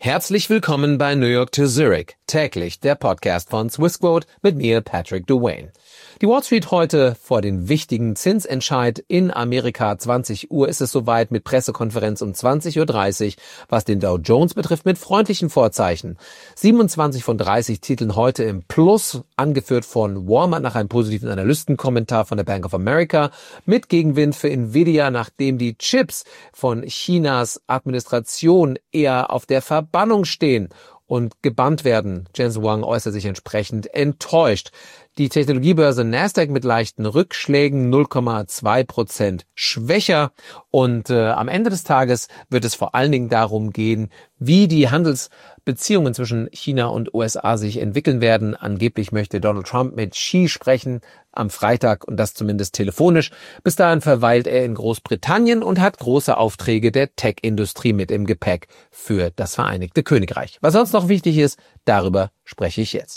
Herzlich willkommen bei New York to Zurich, täglich der Podcast von Swissquote mit mir, Patrick Dwayne. Die Wall Street heute vor den wichtigen Zinsentscheid in Amerika. 20 Uhr ist es soweit mit Pressekonferenz um 20.30 Uhr, was den Dow Jones betrifft, mit freundlichen Vorzeichen. 27 von 30 Titeln heute im Plus, angeführt von Walmart nach einem positiven Analystenkommentar von der Bank of America, mit Gegenwind für Nvidia, nachdem die Chips von Chinas Administration eher auf der Verbannung stehen und gebannt werden. Jensen Huang äußert sich entsprechend enttäuscht. Die Technologiebörse Nasdaq mit leichten Rückschlägen, 0,2% schwächer. Und am Ende des Tages wird es vor allen Dingen darum gehen, wie die Handelsbeziehungen zwischen China und USA sich entwickeln werden. Angeblich möchte Donald Trump mit Xi sprechen am Freitag und das zumindest telefonisch. Bis dahin verweilt er in Großbritannien und hat große Aufträge der Tech-Industrie mit im Gepäck für das Vereinigte Königreich. Was sonst noch wichtig ist, darüber spreche ich jetzt.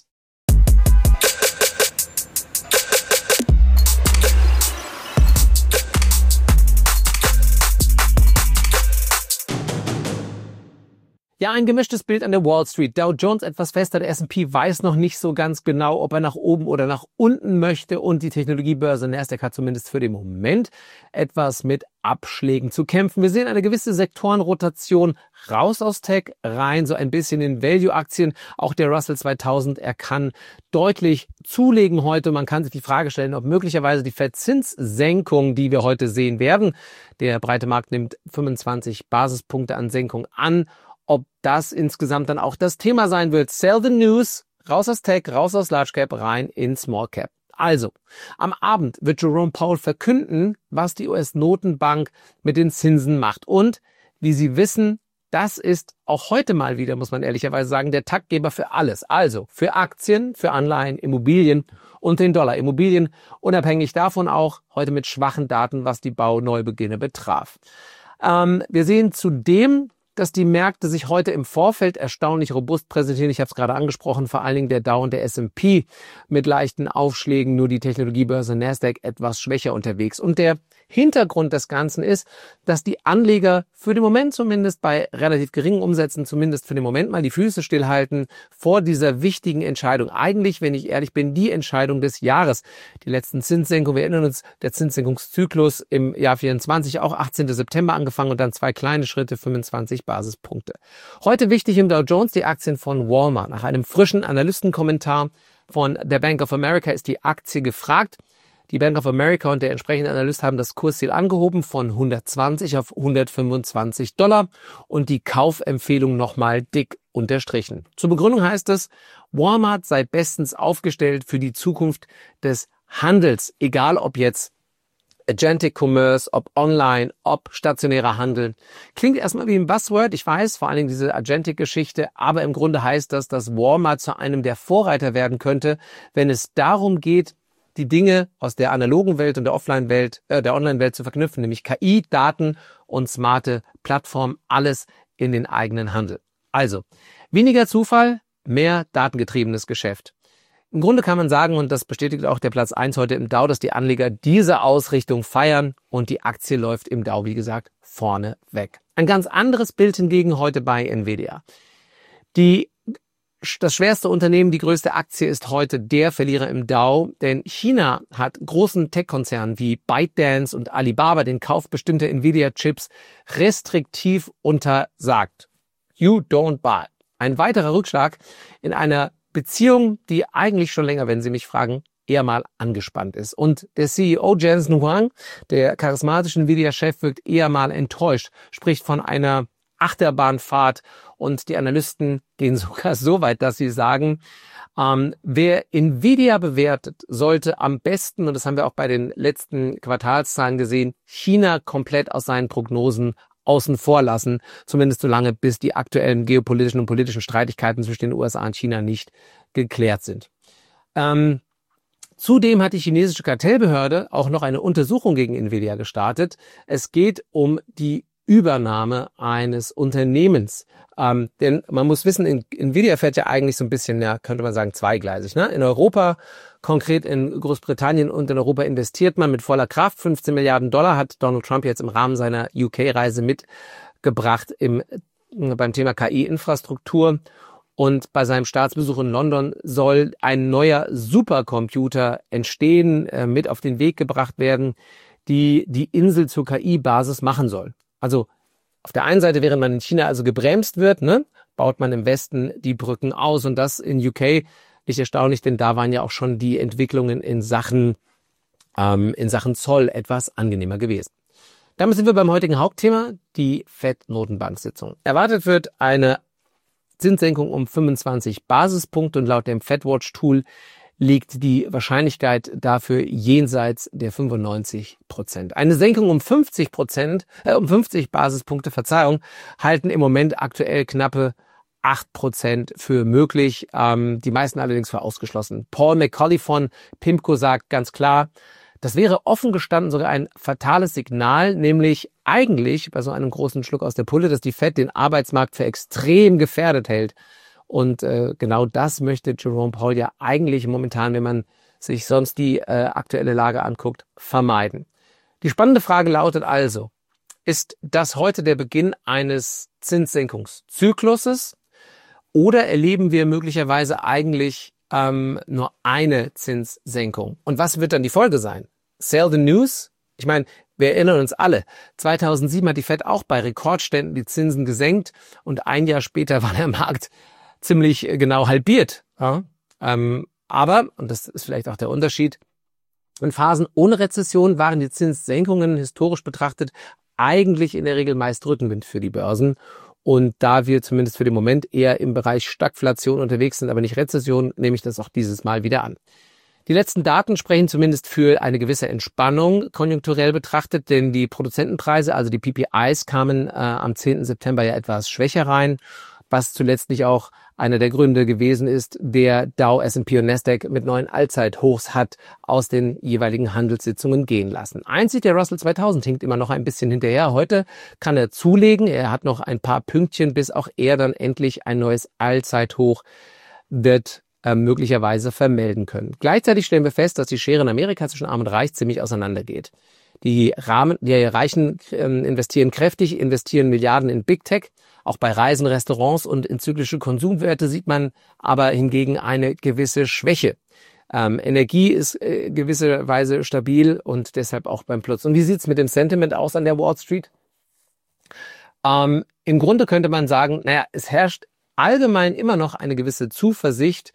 Ja, ein gemischtes Bild an der Wall Street. Dow Jones etwas fester, der S&P weiß noch nicht so ganz genau, ob er nach oben oder nach unten möchte. Und die Technologiebörse Nasdaq hat zumindest für den Moment etwas mit Abschlägen zu kämpfen. Wir sehen eine gewisse Sektorenrotation raus aus Tech, rein so ein bisschen in Value-Aktien. Auch der Russell 2000, er kann deutlich zulegen heute. Man kann sich die Frage stellen, ob möglicherweise die Verzinssenkung, die wir heute sehen werden, der breite Markt nimmt 25 Basispunkte an Senkung an, ob das insgesamt dann auch das Thema sein wird. Sell the news, raus aus Tech, raus aus Large Cap, rein in Small Cap. Also, am Abend wird Jerome Powell verkünden, was die US-Notenbank mit den Zinsen macht. Und, wie Sie wissen, das ist auch heute mal wieder, muss man ehrlicherweise sagen, der Taktgeber für alles. Also, für Aktien, für Anleihen, Immobilien und den Dollar. Immobilien unabhängig davon auch heute mit schwachen Daten, was die Bauneubeginne betraf. Wir sehen zudem, dass die Märkte sich heute im Vorfeld erstaunlich robust präsentieren. Ich habe es gerade angesprochen, vor allen Dingen der Dow und der S&P mit leichten Aufschlägen, nur die Technologiebörse Nasdaq etwas schwächer unterwegs. Und der Hintergrund des Ganzen ist, dass die Anleger für den Moment zumindest bei relativ geringen Umsätzen zumindest für den Moment mal die Füße stillhalten vor dieser wichtigen Entscheidung. Eigentlich, wenn ich ehrlich bin, die Entscheidung des Jahres. Die letzten Zinssenkungen, wir erinnern uns, der Zinssenkungszyklus im Jahr 24, auch 18. September angefangen und dann 2 kleine Schritte, 25 Basispunkte. Heute wichtig im Dow Jones die Aktien von Walmart. Nach einem frischen Analystenkommentar von der Bank of America ist die Aktie gefragt. Die Bank of America und der entsprechende Analyst haben das Kursziel angehoben von 120 auf $125 und die Kaufempfehlung nochmal dick unterstrichen. Zur Begründung heißt es, Walmart sei bestens aufgestellt für die Zukunft des Handels, egal ob jetzt Agentic Commerce, ob online, ob stationärer Handel. Klingt erstmal wie ein Buzzword, ich weiß, vor allen Dingen diese Agentic-Geschichte, aber im Grunde heißt das, dass Walmart zu einem der Vorreiter werden könnte, wenn es darum geht, die Dinge aus der analogen Welt und der Offline-Welt, der Online-Welt zu verknüpfen, nämlich KI, Daten und smarte Plattformen, alles in den eigenen Handel. Also, weniger Zufall, mehr datengetriebenes Geschäft. Im Grunde kann man sagen, und das bestätigt auch der Platz 1 heute im Dow, dass die Anleger diese Ausrichtung feiern und die Aktie läuft im Dow, wie gesagt, vorne weg. Ein ganz anderes Bild hingegen heute bei Nvidia. Das schwerste Unternehmen, die größte Aktie ist heute der Verlierer im Dow, denn China hat großen Tech-Konzernen wie ByteDance und Alibaba den Kauf bestimmter Nvidia-Chips restriktiv untersagt. You don't buy. Ein weiterer Rückschlag in einer Beziehung, die eigentlich schon länger, wenn Sie mich fragen, eher mal angespannt ist. Und der CEO Jensen Huang, der charismatische Nvidia-Chef, wirkt eher mal enttäuscht, spricht von einer Achterbahnfahrt und die Analysten gehen sogar so weit, dass sie sagen, wer Nvidia bewertet, sollte am besten, und das haben wir auch bei den letzten Quartalszahlen gesehen, China komplett aus seinen Prognosen außen vor lassen, zumindest so lange, bis die aktuellen geopolitischen und politischen Streitigkeiten zwischen den USA und China nicht geklärt sind. Zudem hat die chinesische Kartellbehörde auch noch eine Untersuchung gegen Nvidia gestartet. Es geht um die Übernahme eines Unternehmens. Denn man muss wissen, Nvidia fährt ja eigentlich so ein bisschen, ja, könnte man sagen, zweigleisig. Ne? In Europa, konkret in Großbritannien und in Europa investiert man mit voller Kraft. 15 Milliarden Dollar hat Donald Trump jetzt im Rahmen seiner UK-Reise mitgebracht im beim Thema KI-Infrastruktur. Und bei seinem Staatsbesuch in London soll ein neuer Supercomputer entstehen, mit auf den Weg gebracht werden, die Insel zur KI-Basis machen soll. Also auf der einen Seite, während man in China also gebremst wird, baut man im Westen die Brücken aus. Und das in UK nicht erstaunlich, denn da waren ja auch schon die Entwicklungen in Sachen Zoll etwas angenehmer gewesen. Damit sind wir beim heutigen Hauptthema, die FED-Notenbank-Sitzung. Erwartet wird eine Zinssenkung um 25 Basispunkte und laut dem FedWatch-Tool liegt die Wahrscheinlichkeit dafür jenseits der 95%. Eine Senkung um 50 Basispunkte, halten im Moment aktuell knappe 8% für möglich, die meisten allerdings für ausgeschlossen. Paul McCauley von PIMCO sagt ganz klar, das wäre offen gestanden sogar ein fatales Signal, nämlich eigentlich bei so einem großen Schluck aus der Pulle, dass die Fed den Arbeitsmarkt für extrem gefährdet hält. Und genau das möchte Jerome Powell ja eigentlich momentan, wenn man sich sonst die aktuelle Lage anguckt, vermeiden. Die spannende Frage lautet also, ist das heute der Beginn eines Zinssenkungszykluses oder erleben wir möglicherweise eigentlich nur eine Zinssenkung? Und was wird dann die Folge sein? Sell the news? Ich meine, wir erinnern uns alle, 2007 hat die Fed auch bei Rekordständen die Zinsen gesenkt und ein Jahr später war der Markt ziemlich genau halbiert. Ja? Aber, und das ist vielleicht auch der Unterschied, in Phasen ohne Rezession waren die Zinssenkungen historisch betrachtet eigentlich in der Regel meist Rückenwind für die Börsen. Und da wir zumindest für den Moment eher im Bereich Stagflation unterwegs sind, aber nicht Rezession, nehme ich das auch dieses Mal wieder an. Die letzten Daten sprechen zumindest für eine gewisse Entspannung konjunkturell betrachtet, denn die Produzentenpreise, also die PPIs, kamen am 10. September ja etwas schwächer rein, was zuletzt nicht auch einer der Gründe gewesen ist, der Dow, S&P und Nasdaq mit neuen Allzeithochs hat aus den jeweiligen Handelssitzungen gehen lassen. Einzig der Russell 2000 hinkt immer noch ein bisschen hinterher. Heute kann er zulegen. Er hat noch ein paar Pünktchen, bis auch er dann endlich ein neues Allzeithoch wird möglicherweise vermelden können. Gleichzeitig stellen wir fest, dass die Schere in Amerika zwischen Arm und Reich ziemlich auseinandergeht. Die Reichen investieren kräftig, investieren Milliarden in Big Tech. Auch bei Reisen, Restaurants und in zyklische Konsumwerte sieht man aber hingegen eine gewisse Schwäche. Energie ist gewisserweise stabil und deshalb auch beim Plus. Und wie sieht's mit dem Sentiment aus an der Wall Street? Im Grunde könnte man sagen, es herrscht allgemein immer noch eine gewisse Zuversicht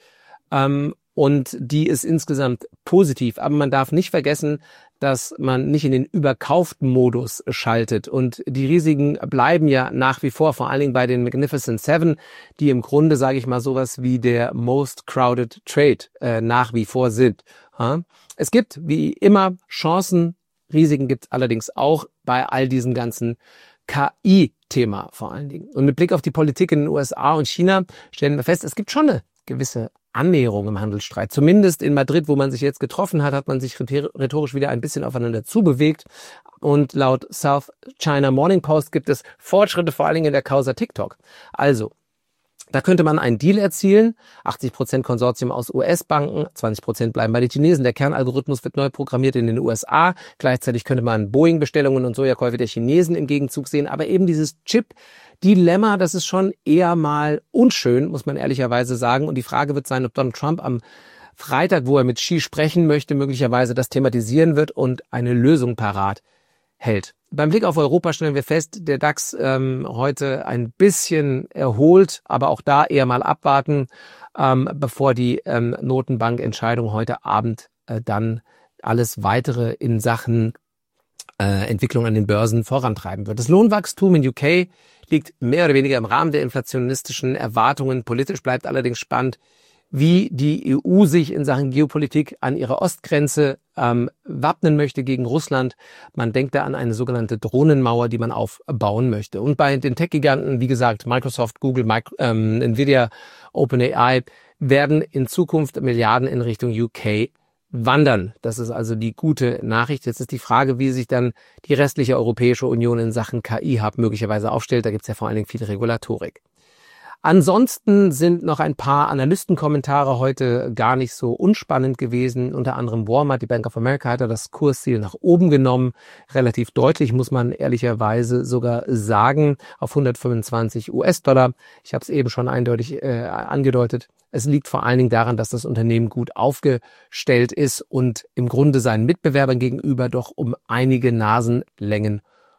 und die ist insgesamt positiv. Aber man darf nicht vergessen, dass man nicht in den überkauften Modus schaltet. Und die Risiken bleiben ja nach wie vor allen Dingen bei den Magnificent Seven, die im Grunde, sage ich mal, sowas wie der Most Crowded Trade nach wie vor sind. Es gibt wie immer Chancen, Risiken gibt es allerdings auch bei all diesen ganzen KI-Thema vor allen Dingen. Und mit Blick auf die Politik in den USA und China stellen wir fest, es gibt schon eine gewisse Annäherung im Handelsstreit. Zumindest in Madrid, wo man sich jetzt getroffen hat, hat man sich rhetorisch wieder ein bisschen aufeinander zubewegt. Und laut South China Morning Post gibt es Fortschritte vor allen Dingen in der Causa TikTok. Also, da könnte man einen Deal erzielen. 80% Konsortium aus US-Banken, 20% bleiben bei den Chinesen. Der Kernalgorithmus wird neu programmiert in den USA. Gleichzeitig könnte man Boeing-Bestellungen und Sojakäufe der Chinesen im Gegenzug sehen. Aber eben dieses Chip-Dilemma, das ist schon eher mal unschön, muss man ehrlicherweise sagen. Und die Frage wird sein, ob Donald Trump am Freitag, wo er mit Xi sprechen möchte, möglicherweise das thematisieren wird und eine Lösung parat hält. Beim Blick auf Europa stellen wir fest, der DAX heute ein bisschen erholt, aber auch da eher mal abwarten, bevor die Notenbankentscheidung heute Abend dann alles Weitere in Sachen Entwicklung an den Börsen vorantreiben wird. Das Lohnwachstum in UK liegt mehr oder weniger im Rahmen der inflationistischen Erwartungen. Politisch bleibt allerdings spannend, wie die EU sich in Sachen Geopolitik an ihrer Ostgrenze wappnen möchte gegen Russland. Man denkt da an eine sogenannte Drohnenmauer, die man aufbauen möchte. Und bei den Tech-Giganten, wie gesagt, Microsoft, Google, Nvidia, OpenAI, werden in Zukunft Milliarden in Richtung UK wandern. Das ist also die gute Nachricht. Jetzt ist die Frage, wie sich dann die restliche Europäische Union in Sachen KI-Hub möglicherweise aufstellt. Da gibt es ja vor allen Dingen viel Regulatorik. Ansonsten sind noch ein paar Analystenkommentare heute gar nicht so unspannend gewesen. Unter anderem Walmart, die Bank of America, hat das Kursziel nach oben genommen. Relativ deutlich, muss man ehrlicherweise sogar sagen, auf 125 US-Dollar. Ich habe es eben schon eindeutig angedeutet. Es liegt vor allen Dingen daran, dass das Unternehmen gut aufgestellt ist und im Grunde seinen Mitbewerbern gegenüber doch um einige Nasenlängen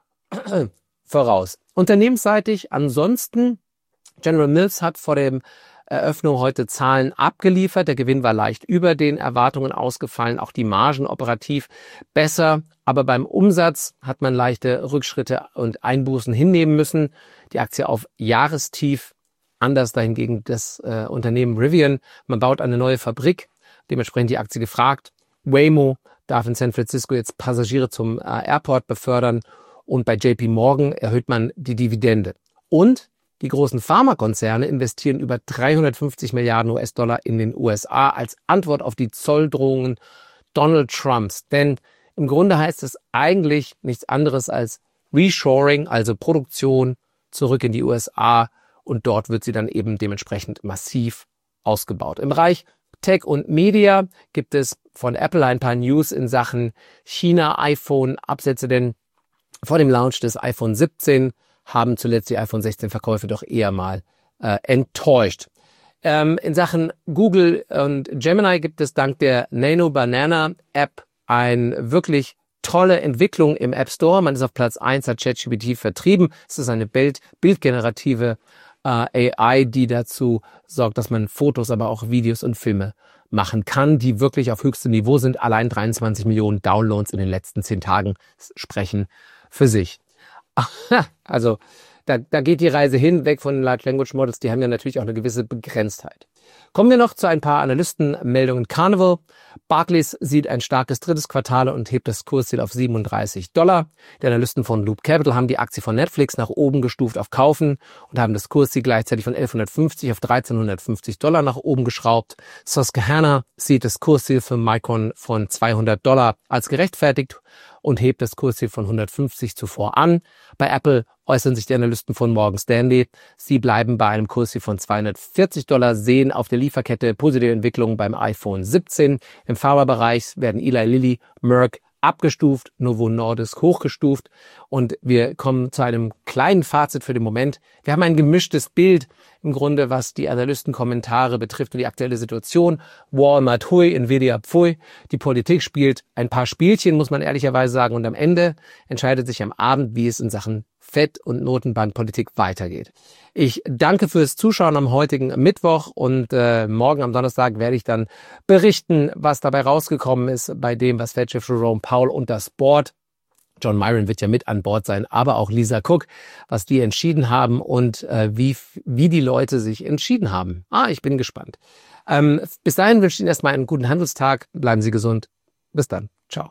voraus. Unternehmensseitig ansonsten, General Mills hat vor der Eröffnung heute Zahlen abgeliefert. Der Gewinn war leicht über den Erwartungen ausgefallen, auch die Margen operativ besser. Aber beim Umsatz hat man leichte Rückschritte und Einbußen hinnehmen müssen. Die Aktie auf Jahrestief. Anders dahingegen das Unternehmen Rivian. Man baut eine neue Fabrik, dementsprechend die Aktie gefragt. Waymo darf in San Francisco jetzt Passagiere zum Airport befördern. Und bei JP Morgan erhöht man die Dividende. Und die großen Pharmakonzerne investieren über 350 Milliarden US-Dollar in den USA als Antwort auf die Zolldrohungen Donald Trumps. Denn im Grunde heißt es eigentlich nichts anderes als Reshoring, also Produktion zurück in die USA. Und dort wird sie dann eben dementsprechend massiv ausgebaut. Im Bereich Tech und Media gibt es von Apple ein paar News in Sachen China-iPhone-Absätze, denn vor dem Launch des iPhone 17 haben zuletzt die iPhone 16 Verkäufe doch eher mal enttäuscht. In Sachen Google und Gemini gibt es dank der Nano Banana App eine wirklich tolle Entwicklung im App Store. Man ist auf Platz 1, hat ChatGPT vertrieben. Es ist eine bildgenerative AI, die dazu sorgt, dass man Fotos, aber auch Videos und Filme machen kann, die wirklich auf höchstem Niveau sind. Allein 23 Millionen Downloads in den letzten 10 Tagen sprechen für sich. Also da geht die Reise hin, weg von den Large Language Models, die haben ja natürlich auch eine gewisse Begrenztheit. Kommen wir noch zu ein paar Analystenmeldungen. Carnival. Barclays sieht ein starkes drittes Quartal und hebt das Kursziel auf $37. Die Analysten von Loop Capital haben die Aktie von Netflix nach oben gestuft auf Kaufen und haben das Kursziel gleichzeitig von $1150 auf $1350 nach oben geschraubt. Susquehanna sieht das Kursziel für Micron von $200 als gerechtfertigt und hebt das Kursziel von 150 zuvor an. Bei Apple äußern sich die Analysten von Morgan Stanley. Sie bleiben bei einem Kursziel von $240, sehen auf der Lieferkette positive Entwicklungen beim iPhone 17. Im Pharmabereich werden Eli Lilly, Merck abgestuft, Novo Nordisk hochgestuft. Und wir kommen zu einem kleinen Fazit für den Moment. Wir haben ein gemischtes Bild im Grunde, was die Analystenkommentare betrifft und die aktuelle Situation. Walmart hui, Nvidia pfui. Die Politik spielt ein paar Spielchen, muss man ehrlicherweise sagen. Und am Ende entscheidet sich am Abend, wie es in Sachen Fed- und Notenbankpolitik weitergeht. Ich danke fürs Zuschauen am heutigen Mittwoch und morgen am Donnerstag werde ich dann berichten, was dabei rausgekommen ist bei dem, was Fed-Chef Jerome Powell und das Board, John Myron wird ja mit an Bord sein, aber auch Lisa Cook, was die entschieden haben und wie die Leute sich entschieden haben. Ich bin gespannt. Bis dahin wünsche ich Ihnen erstmal einen guten Handelstag. Bleiben Sie gesund. Bis dann. Ciao.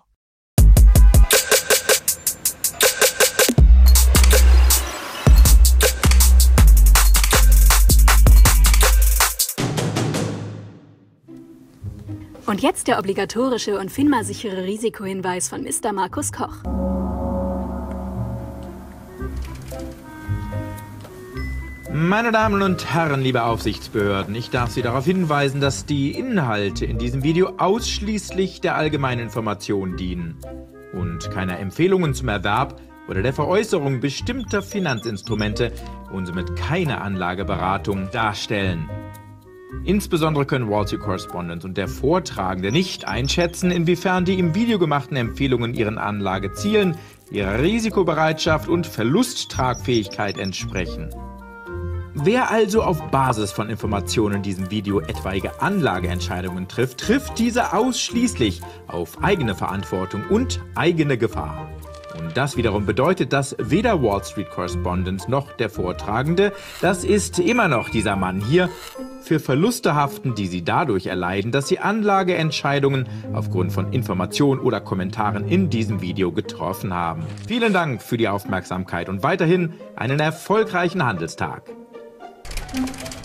Und jetzt der obligatorische und FINMA-sichere Risikohinweis von Mr. Markus Koch. Meine Damen und Herren, liebe Aufsichtsbehörden, ich darf Sie darauf hinweisen, dass die Inhalte in diesem Video ausschließlich der allgemeinen Information dienen und keine Empfehlungen zum Erwerb oder der Veräußerung bestimmter Finanzinstrumente und somit keine Anlageberatung darstellen. Insbesondere können Wall Street Correspondent und der Vortragende nicht einschätzen, inwiefern die im Video gemachten Empfehlungen ihren Anlagezielen, ihrer Risikobereitschaft und Verlusttragfähigkeit entsprechen. Wer also auf Basis von Informationen in diesem Video etwaige Anlageentscheidungen trifft, trifft diese ausschließlich auf eigene Verantwortung und eigene Gefahr. Und das wiederum bedeutet, dass weder Wall Street Correspondent noch der Vortragende, das ist immer noch dieser Mann hier, für Verluste haften, die sie dadurch erleiden, dass sie Anlageentscheidungen aufgrund von Informationen oder Kommentaren in diesem Video getroffen haben. Vielen Dank für die Aufmerksamkeit und weiterhin einen erfolgreichen Handelstag.